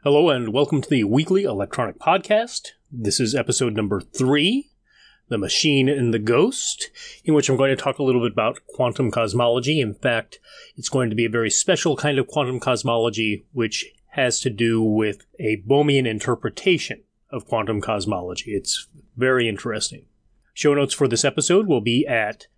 Hello and welcome to the Weekly Electronic Podcast. This is episode number 3, The Machine and the Ghost, in which I'm going to talk a little bit about quantum cosmology. In fact, it's going to be a very special kind of quantum cosmology, which has to do with a Bohmian interpretation of quantum cosmology. It's very interesting. Show notes for this episode will be at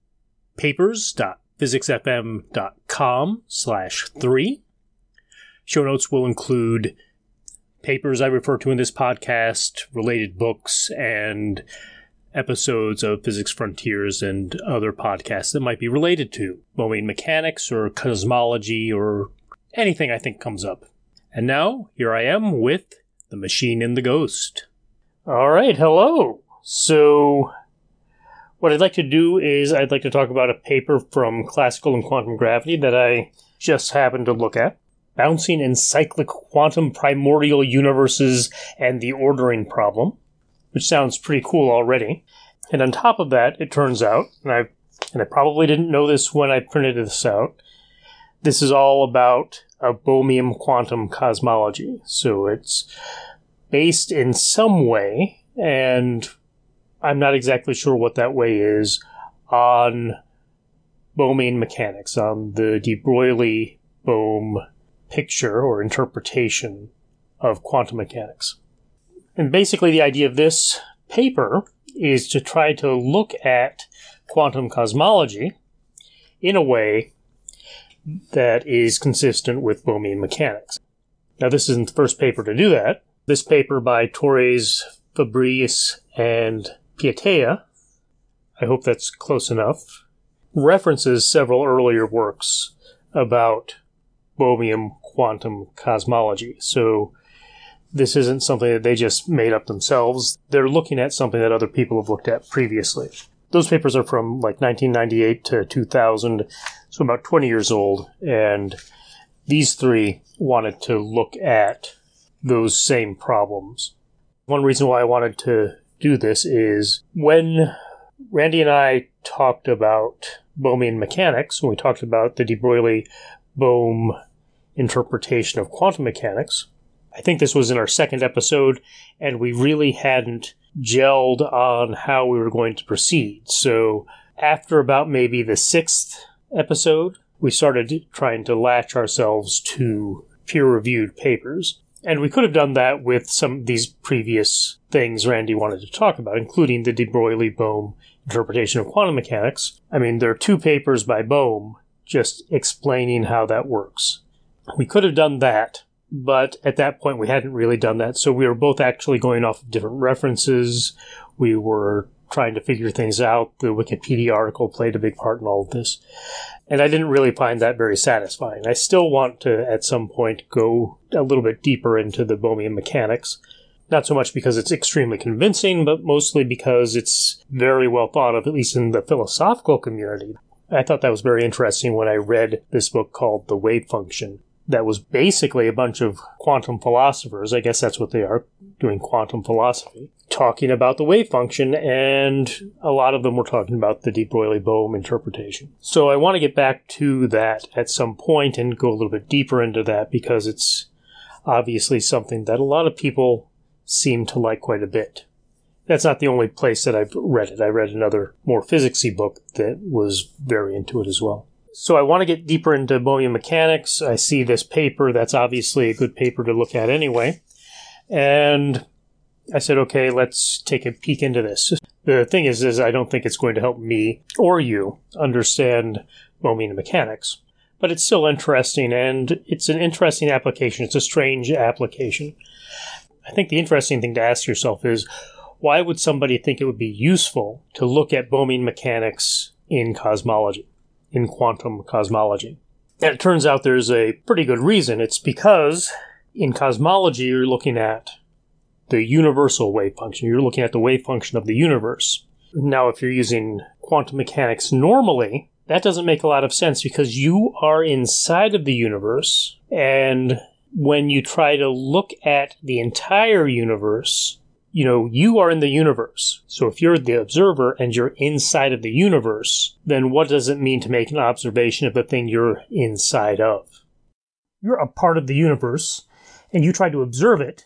papers.physicsfm.com/3. Show notes will include papers I refer to in this podcast, related books, and episodes of Physics Frontiers and other podcasts that might be related to Bohmian mechanics or cosmology or anything I think comes up. And now, here I am with The Machine and the Ghost. All right, hello. So, what I'd like to do is I'd like to talk about a paper from Classical and Quantum Gravity that I just happened to look at. Bouncing and Cyclic Quantum Primordial Universes and the Ordering Problem, which sounds pretty cool already. And on top of that, it turns out, and I probably didn't know this when I printed this out, this is all about a Bohmian quantum cosmology. So it's based in some way, and I'm not exactly sure what that way is, on Bohmian mechanics, on the de Broglie-Bohm picture or interpretation of quantum mechanics. And basically the idea of this paper is to try to look at quantum cosmology in a way that is consistent with Bohmian mechanics. Now, this isn't the first paper to do that. This paper by Torres, Fabrice, and Piatea, I hope that's close enough, references several earlier works about Bohmian quantum cosmology. So this isn't something that they just made up themselves. They're looking at something that other people have looked at previously. Those papers are from like 1998 to 2000, so about 20 years old, and these three wanted to look at those same problems. One reason why I wanted to do this is when Randy and I talked about Bohmian mechanics, when we talked about the de Broglie-Bohm interpretation of quantum mechanics, I think this was in our second episode, and we really hadn't gelled on how we were going to proceed. So after about maybe the 6th episode, we started trying to latch ourselves to peer-reviewed papers. And we could have done that with some of these previous things Randy wanted to talk about, including the de Broglie-Bohm interpretation of quantum mechanics. I mean, there are 2 papers by Bohm just explaining how that works. We could have done that, but at that point we hadn't really done that, so we were both actually going off of different references. We were trying to figure things out. The Wikipedia article played a big part in all of this, and I didn't really find that very satisfying. I still want to, at some point, go a little bit deeper into the Bohmian mechanics. Not so much because it's extremely convincing, but mostly because it's very well thought of, at least in the philosophical community. I thought that was very interesting when I read this book called The Wave Function. That was basically a bunch of quantum philosophers, I guess that's what they are, doing quantum philosophy, talking about the wave function, and a lot of them were talking about the de Broglie-Bohm interpretation. So I want to get back to that at some point and go a little bit deeper into that, because it's obviously something that a lot of people seem to like quite a bit. That's not the only place that I've read it. I read another more physicsy book that was very into it as well. So I want to get deeper into Bohmian mechanics. I see this paper. That's obviously a good paper to look at anyway. And I said, okay, let's take a peek into this. The thing is I don't think it's going to help me or you understand Bohmian mechanics. But it's still interesting, and it's an interesting application. It's a strange application. I think the interesting thing to ask yourself is, why would somebody think it would be useful to look at Bohmian mechanics in cosmology, in quantum cosmology? And it turns out there's a pretty good reason. It's because in cosmology, you're looking at the universal wave function. You're looking at the wave function of the universe. Now, if you're using quantum mechanics normally, that doesn't make a lot of sense because you are inside of the universe, and when you try to look at the entire universe, you are in the universe. So if you're the observer and you're inside of the universe, then what does it mean to make an observation of the thing you're inside of? You're a part of the universe, and you try to observe it,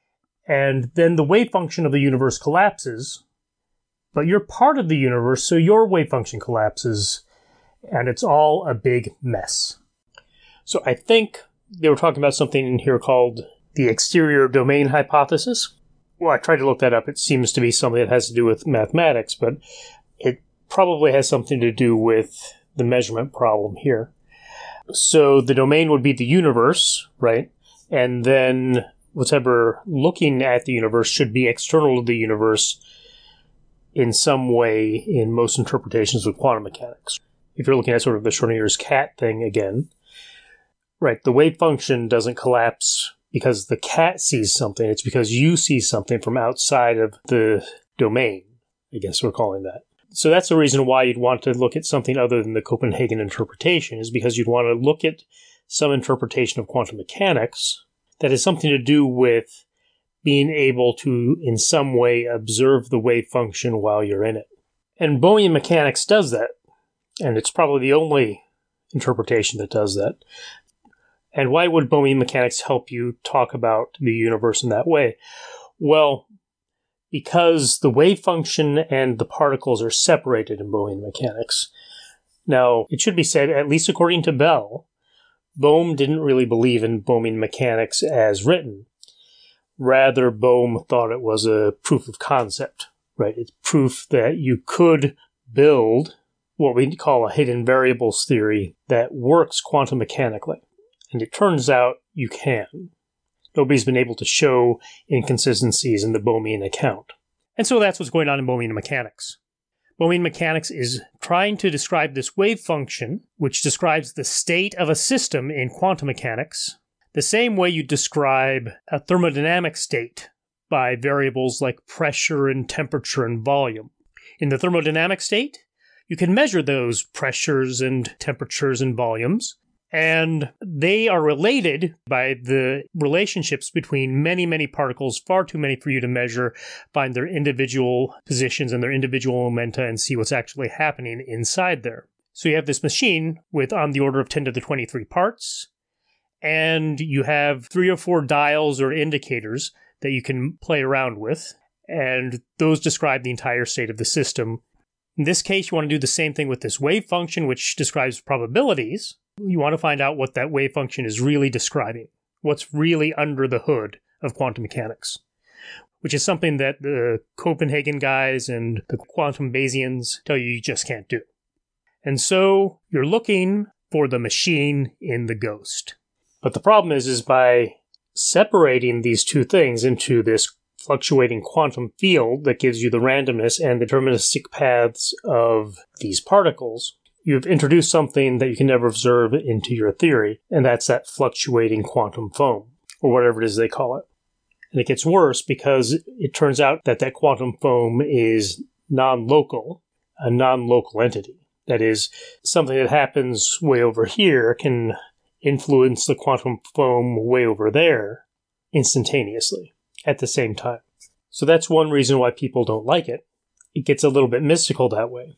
and then the wave function of the universe collapses, but you're part of the universe, so your wave function collapses, and it's all a big mess. So I think they were talking about something in here called the exterior domain hypothesis. Well, I tried to look that up. It seems to be something that has to do with mathematics, but it probably has something to do with the measurement problem here. So the domain would be the universe, right? And then whatever looking at the universe should be external to the universe in some way in most interpretations of quantum mechanics. If you're looking at sort of the Schrodinger's cat thing again, right, the wave function doesn't collapse because the cat sees something. It's because you see something from outside of the domain, I guess we're calling that. So that's the reason why you'd want to look at something other than the Copenhagen interpretation, is because you'd want to look at some interpretation of quantum mechanics that has something to do with being able to, in some way, observe the wave function while you're in it. And Bohmian mechanics does that, and it's probably the only interpretation that does that. And why would Bohmian mechanics help you talk about the universe in that way? Well, because the wave function and the particles are separated in Bohmian mechanics. Now, it should be said, at least according to Bell, Bohm didn't really believe in Bohmian mechanics as written. Rather, Bohm thought it was a proof of concept, right? It's proof that you could build what we call a hidden variables theory that works quantum mechanically. And it turns out you can. Nobody's been able to show inconsistencies in the Bohmian account. And so that's what's going on in Bohmian mechanics. Bohmian mechanics is trying to describe this wave function, which describes the state of a system in quantum mechanics, the same way you describe a thermodynamic state by variables like pressure and temperature and volume. In the thermodynamic state, you can measure those pressures and temperatures and volumes, and they are related by the relationships between many, many particles, far too many for you to measure, find their individual positions and their individual momenta, and see what's actually happening inside there. So you have this machine with on the order of 10 to the 23 parts, and you have 3 or 4 dials or indicators that you can play around with, and those describe the entire state of the system. In this case, you want to do the same thing with this wave function, which describes probabilities. You want to find out what that wave function is really describing, what's really under the hood of quantum mechanics, which is something that the Copenhagen guys and the quantum Bayesians tell you just can't do. And so you're looking for the machine in the ghost. But the problem is by separating these two things into this fluctuating quantum field that gives you the randomness and deterministic paths of these particles, you've introduced something that you can never observe into your theory, and that's that fluctuating quantum foam, or whatever it is they call it. And it gets worse because it turns out that that quantum foam is non-local, a non-local entity. That is, something that happens way over here can influence the quantum foam way over there instantaneously at the same time. So that's one reason why people don't like it. It gets a little bit mystical that way.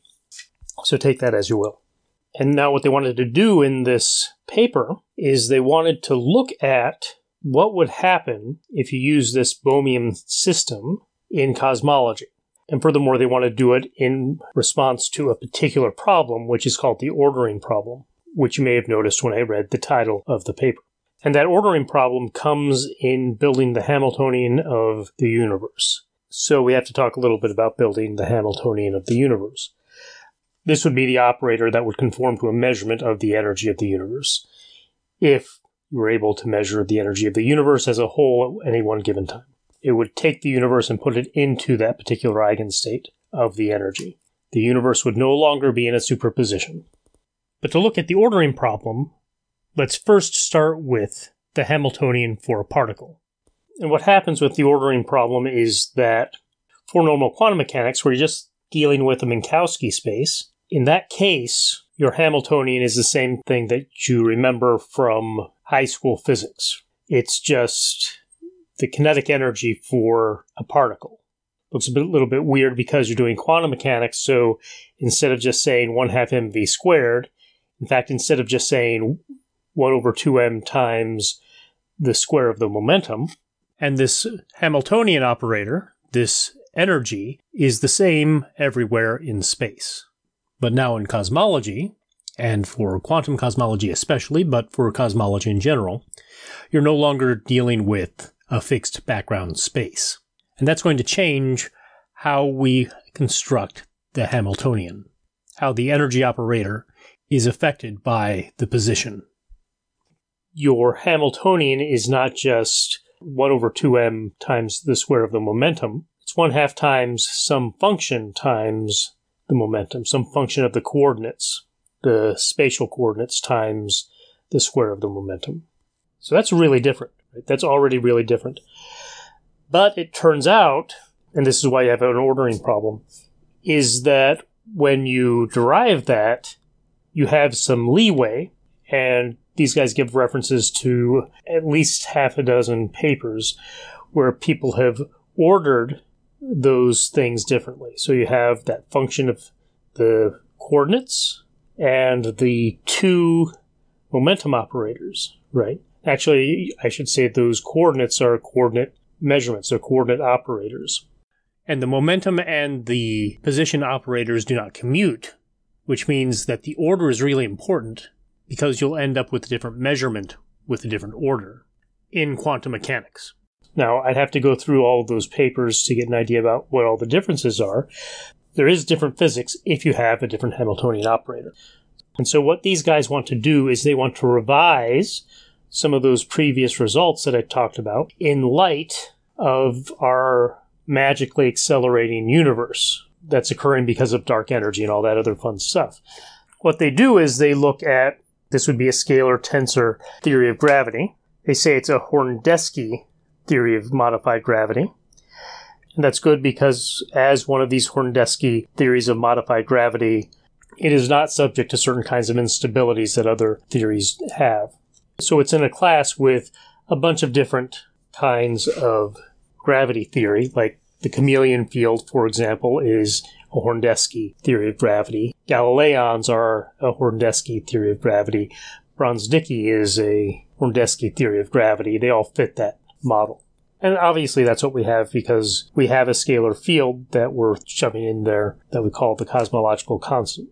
So take that as you will. And now what they wanted to do in this paper is they wanted to look at what would happen if you use this Bohmian system in cosmology. And furthermore, they want to do it in response to a particular problem, which is called the ordering problem, which you may have noticed when I read the title of the paper. And that ordering problem comes in building the Hamiltonian of the universe. So we have to talk a little bit about building the Hamiltonian of the universe. This would be the operator that would conform to a measurement of the energy of the universe, if you were able to measure the energy of the universe as a whole at any one given time. It would take the universe and put it into that particular eigenstate of the energy. The universe would no longer be in a superposition. But to look at the ordering problem, let's first start with the Hamiltonian for a particle. And what happens with the ordering problem is that for normal quantum mechanics, where you're just dealing with a Minkowski space, in that case, your Hamiltonian is the same thing that you remember from high school physics. It's just the kinetic energy for a particle. Looks a little bit weird because you're doing quantum mechanics, so instead of just saying 1/2 mv squared, in fact, instead of just saying 1 over 2m times the square of the momentum. And this Hamiltonian operator, this energy, is the same everywhere in space. But now in cosmology, and for quantum cosmology especially, but for cosmology in general, you're no longer dealing with a fixed background space. And that's going to change how we construct the Hamiltonian, how the energy operator is affected by the position. Your Hamiltonian is not just 1 over 2m times the square of the momentum. It's 1/2 times some function times the momentum, some function of the coordinates, the spatial coordinates times the square of the momentum. So that's really different. Right? That's already really different. But it turns out, and this is why you have an ordering problem, is that when you derive that, you have some leeway, and these guys give references to at least 6 papers where people have ordered those things differently. So you have that function of the coordinates and the 2 momentum operators, right? Actually, I should say those coordinates are coordinate measurements, they're coordinate operators. And the momentum and the position operators do not commute, which means that the order is really important because you'll end up with a different measurement with a different order in quantum mechanics. Now, I'd have to go through all of those papers to get an idea about what all the differences are. There is different physics if you have a different Hamiltonian operator. And so what these guys want to do is they want to revise some of those previous results that I talked about in light of our magically accelerating universe that's occurring because of dark energy and all that other fun stuff. What they do is they look at, this would be a scalar tensor theory of gravity. They say it's a Horndeski theory of modified gravity. And that's good because as one of these Horndeski theories of modified gravity, it is not subject to certain kinds of instabilities that other theories have. So it's in a class with a bunch of different kinds of gravity theory, like the chameleon field, for example, is a Horndeski theory of gravity. Galileons are a Horndeski theory of gravity. Bronsdicki is a Horndeski theory of gravity. They all fit that model. And obviously that's what we have because we have a scalar field that we're shoving in there that we call the cosmological constant.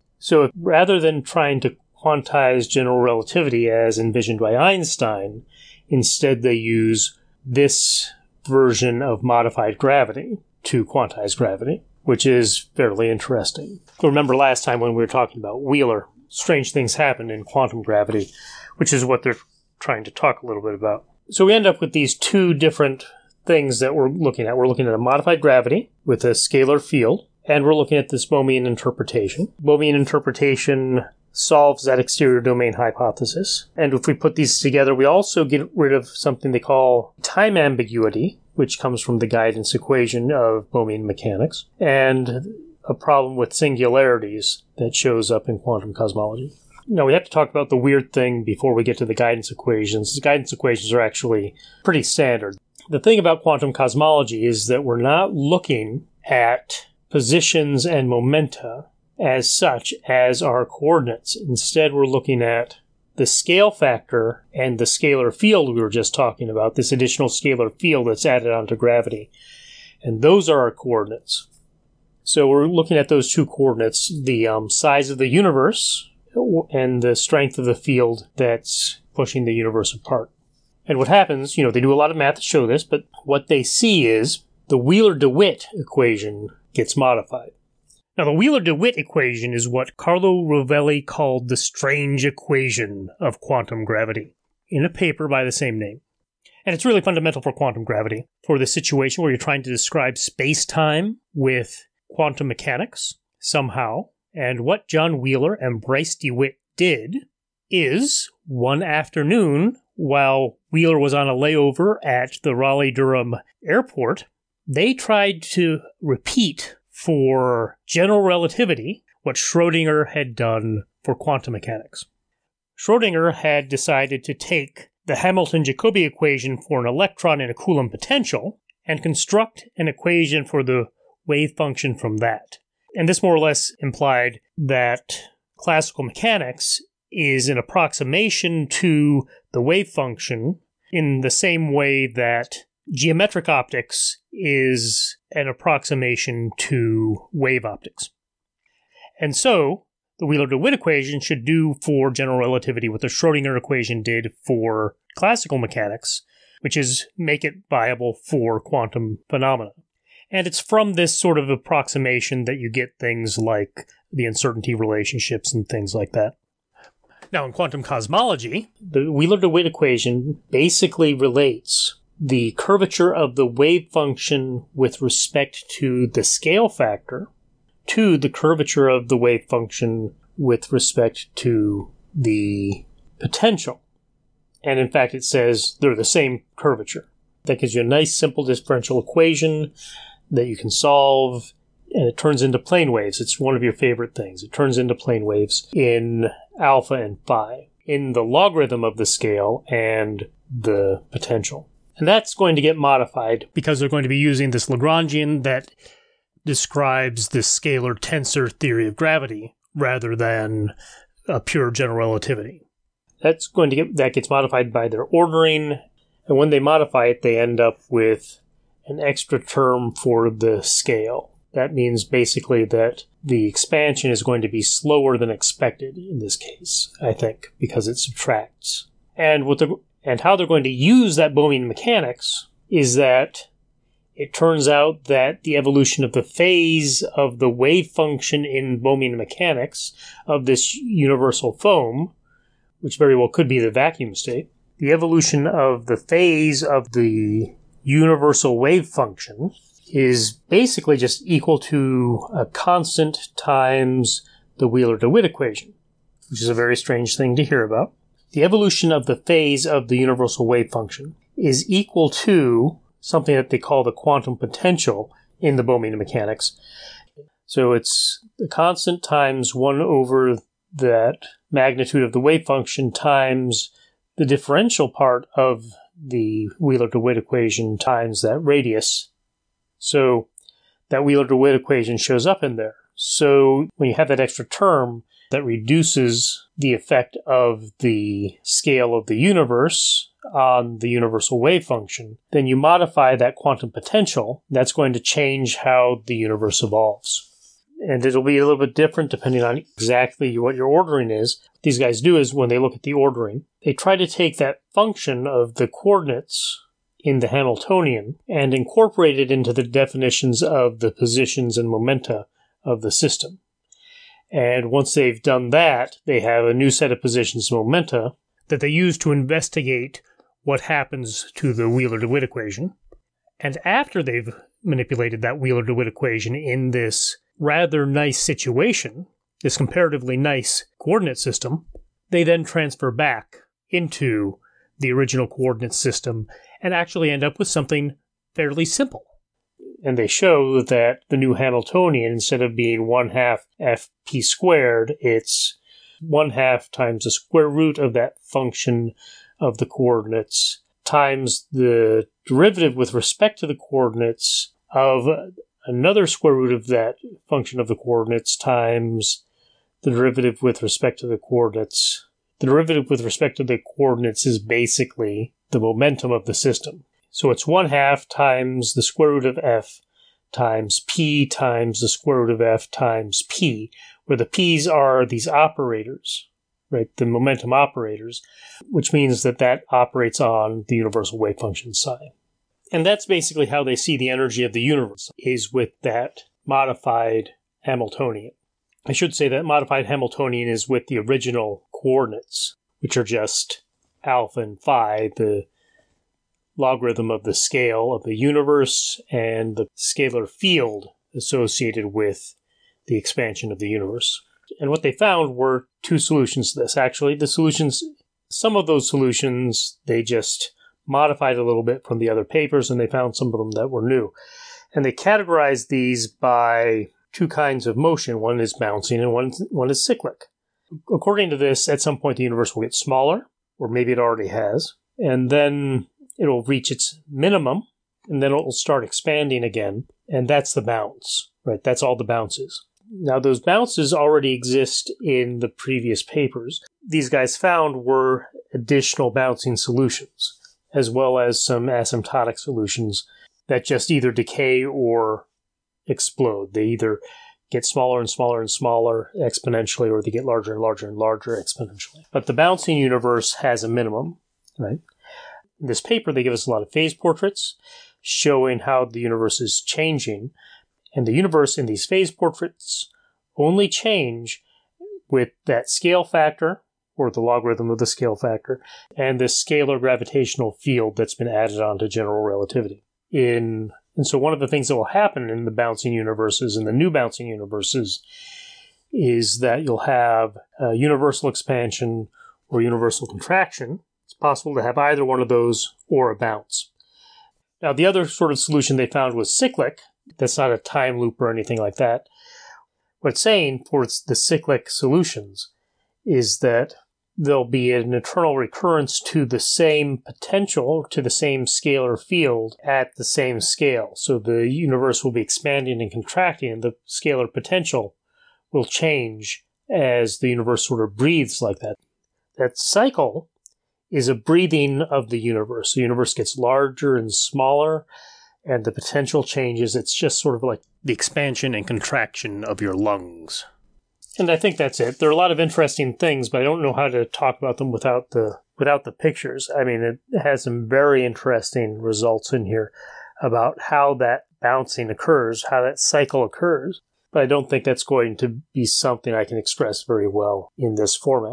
So rather than trying to quantize general relativity as envisioned by Einstein, instead they use this version of modified gravity to quantize gravity, which is fairly interesting. Remember last time when we were talking about Wheeler, strange things happen in quantum gravity, which is what they're trying to talk a little bit about. So we end up with these 2 different things that we're looking at. We're looking at a modified gravity with a scalar field, and we're looking at this Bohmian interpretation. Bohmian interpretation solves that exterior domain hypothesis. And if we put these together, we also get rid of something they call time ambiguity, which comes from the guidance equation of Bohmian mechanics, and a problem with singularities that shows up in quantum cosmology. Now, we have to talk about the weird thing before we get to the guidance equations. The guidance equations are actually pretty standard. The thing about quantum cosmology is that we're not looking at positions and momenta as such as our coordinates. Instead, we're looking at the scale factor and the scalar field we were just talking about, this additional scalar field that's added onto gravity. And those are our coordinates. So we're looking at those 2 coordinates, the size of the universe and the strength of the field that's pushing the universe apart. And what happens, they do a lot of math to show this, but what they see is the Wheeler-DeWitt equation gets modified. Now, the Wheeler-DeWitt equation is what Carlo Rovelli called the strange equation of quantum gravity in a paper by the same name. And it's really fundamental for quantum gravity, for the situation where you're trying to describe space-time with quantum mechanics somehow. And what John Wheeler and Bryce DeWitt did is, one afternoon, while Wheeler was on a layover at the Raleigh-Durham airport, they tried to repeat for general relativity what Schrödinger had done for quantum mechanics. Schrödinger had decided to take the Hamilton-Jacobi equation for an electron in a Coulomb potential and construct an equation for the wave function from that. And this more or less implied that classical mechanics is an approximation to the wave function in the same way that geometric optics is an approximation to wave optics. And so, the Wheeler-DeWitt equation should do for general relativity what the Schrödinger equation did for classical mechanics, which is make it viable for quantum phenomena. And it's from this sort of approximation that you get things like the uncertainty relationships and things like that. Now, in quantum cosmology, the Wheeler-DeWitt equation basically relates the curvature of the wave function with respect to the scale factor to the curvature of the wave function with respect to the potential. And in fact, it says they're the same curvature. That gives you a nice simple differential equation that you can solve, and it turns into plane waves. It's one of your favorite things. It turns into plane waves in alpha and phi, in the logarithm of the scale and the potential. And that's going to get modified because they're going to be using this Lagrangian that describes the scalar tensor theory of gravity rather than a pure general relativity. That gets modified by their ordering, and when they modify it, they end up with an extra term for the scale. That means basically that the expansion is going to be slower than expected in this case, I think, because it subtracts. And how they're going to use that Bohmian mechanics is that it turns out that the evolution of the phase of the wave function in Bohmian mechanics of this universal foam, which very well could be the vacuum state, the evolution of the phase of the universal wave function is basically just equal to a constant times the Wheeler-DeWitt equation, which is a very strange thing to hear about. The evolution of the phase of the universal wave function is equal to something that they call the quantum potential in the Bohmian mechanics. So it's the constant times 1 over that magnitude of the wave function times the differential part of the Wheeler-DeWitt equation times that radius. So that Wheeler-DeWitt equation shows up in there. So when you have that extra term, that reduces the effect of the scale of the universe on the universal wave function, then you modify that quantum potential. That's going to change how the universe evolves. And it'll be a little bit different depending on exactly what your ordering is. What these guys do is when they look at the ordering, they try to take that function of the coordinates in the Hamiltonian and incorporate it into the definitions of the positions and momenta of the system. And once they've done that, they have a new set of positions and momenta that they use to investigate what happens to the Wheeler-DeWitt equation. And after they've manipulated that Wheeler-DeWitt equation in this rather nice situation, this comparatively nice coordinate system, they then transfer back into the original coordinate system and actually end up with something fairly simple. And they show that the new Hamiltonian, instead of being 1/2 fp squared, it's 1/2 times the square root of that function of the coordinates times the derivative with respect to the coordinates of another square root of that function of the coordinates times the derivative with respect to the coordinates. The derivative with respect to the coordinates is basically the momentum of the system. So it's 1/2 times the square root of f times p times the square root of f times p, where the p's are these operators, right? The momentum operators, which means that operates on the universal wave function psi. And that's basically how they see the energy of the universe, is with that modified Hamiltonian. I should say that modified Hamiltonian is with the original coordinates, which are just alpha and phi, the logarithm of the scale of the universe and the scalar field associated with the expansion of the universe. And what they found were two solutions to this. Actually, some of those solutions, they just modified a little bit from the other papers, and they found some of them that were new. And they categorized these by two kinds of motion. One is bouncing and one is cyclic. According to this, at some point the universe will get smaller, or maybe it already has, and then it'll reach its minimum, and then it'll start expanding again, and that's the bounce, right? That's all the bounces. Now, those bounces already exist in the previous papers. These guys found were additional bouncing solutions. as well as some asymptotic solutions that just either decay or explode. They either get smaller and smaller and smaller exponentially, or they get larger and larger and larger exponentially. But the bouncing universe has a minimum, right? In this paper, they give us a lot of phase portraits showing how the universe is changing. And the universe in these phase portraits only change with that scale factor, or the logarithm of the scale factor, and this scalar gravitational field that's been added on to general relativity. And so one of the things that will happen in the bouncing universes, in the new bouncing universes, is that you'll have a universal expansion or universal contraction. It's possible to have either one of those or a bounce. Now, the other sort of solution they found was cyclic. That's not a time loop or anything like that. What it's saying for the cyclic solutions is that there'll be an eternal recurrence to the same potential, to the same scalar field at the same scale. So the universe will be expanding and contracting, and the scalar potential will change as the universe sort of breathes like that. That cycle is a breathing of the universe. The universe gets larger and smaller, and the potential changes. It's just sort of like the expansion and contraction of your lungs. And I think that's it. There are a lot of interesting things, but I don't know how to talk about them without the pictures. I mean, it has some very interesting results in here about how that bouncing occurs, how that cycle occurs. But I don't think that's going to be something I can express very well in this format.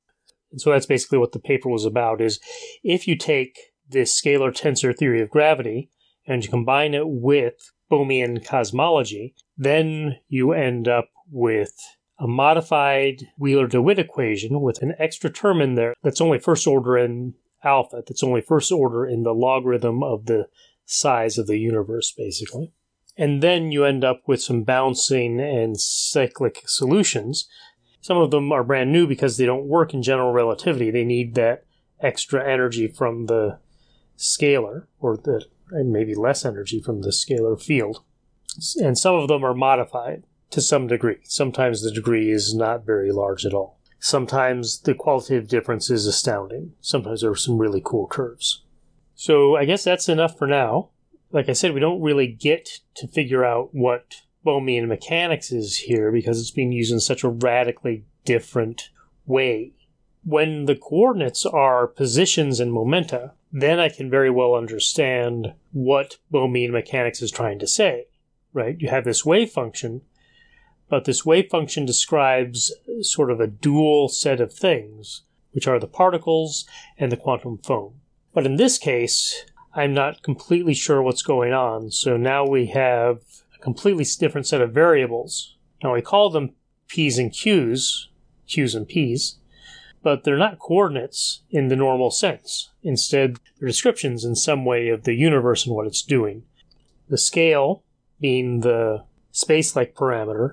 And so that's basically what the paper was about, is if you take this scalar tensor theory of gravity and you combine it with Bohmian cosmology, then you end up with a modified Wheeler-DeWitt equation with an extra term in there that's only first order in alpha, that's only first order in the logarithm of the size of the universe, basically. And then you end up with some bouncing and cyclic solutions. Some of them are brand new because they don't work in general relativity. They need that extra energy from the scalar, or maybe less energy from the scalar field. And some of them are modified to some degree. Sometimes the degree is not very large at all. Sometimes the qualitative difference is astounding. Sometimes there are some really cool curves. So I guess that's enough for now. Like I said, we don't really get to figure out what Bohmian mechanics is here because it's being used in such a radically different way. When the coordinates are positions and momenta, then I can very well understand what Bohmian mechanics is trying to say, right? You have this wave function, but this wave function describes sort of a dual set of things, which are the particles and the quantum foam. But in this case, I'm not completely sure what's going on, so now we have a completely different set of variables. Now we call them P's and Q's and P's, but they're not coordinates in the normal sense. Instead, they're descriptions in some way of the universe and what it's doing. The scale being the space-like parameter,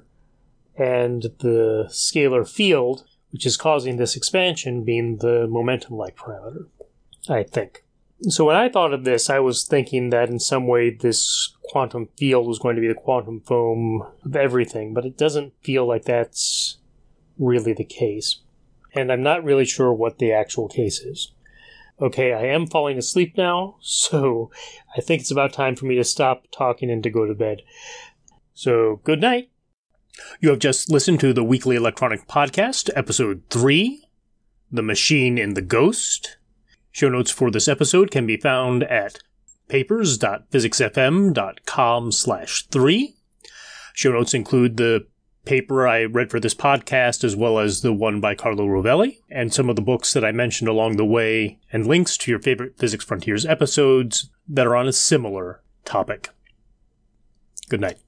and the scalar field, which is causing this expansion, being the momentum-like parameter, I think. So when I thought of this, I was thinking that in some way this quantum field was going to be the quantum foam of everything, but it doesn't feel like that's really the case. And I'm not really sure what the actual case is. Okay, I am falling asleep now, so I think it's about time for me to stop talking and to go to bed. So, good night. You have just listened to the Weekly Electronic Podcast, Episode 3, The Machine and the Ghost. Show notes for this episode can be found at papers.physicsfm.com/3. Show notes include the paper I read for this podcast, as well as the one by Carlo Rovelli, and some of the books that I mentioned along the way, and links to your favorite Physics Frontiers episodes that are on a similar topic. Good night.